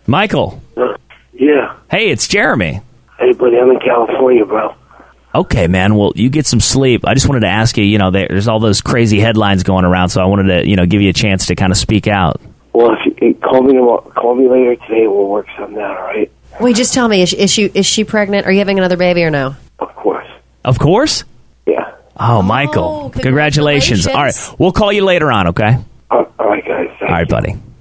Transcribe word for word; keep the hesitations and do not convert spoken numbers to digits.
Michael. Uh, yeah. Hey, it's Jeremy. Hey, buddy, I'm in California, bro. Okay, man. Well, you get some sleep. I just wanted to ask you, you know, there's all those crazy headlines going around, so I wanted to, you know, give you a chance to kind of speak out. Well, if you call me, call me later today, we'll work something out, all right? Wait, just tell me, is she, is she is she pregnant? Are you having another baby or no? Of course. Of course? Yeah. Oh, Michael. Oh, congratulations. congratulations. All right. We'll call you later on, okay? All right, guys. Thank All right, you. buddy.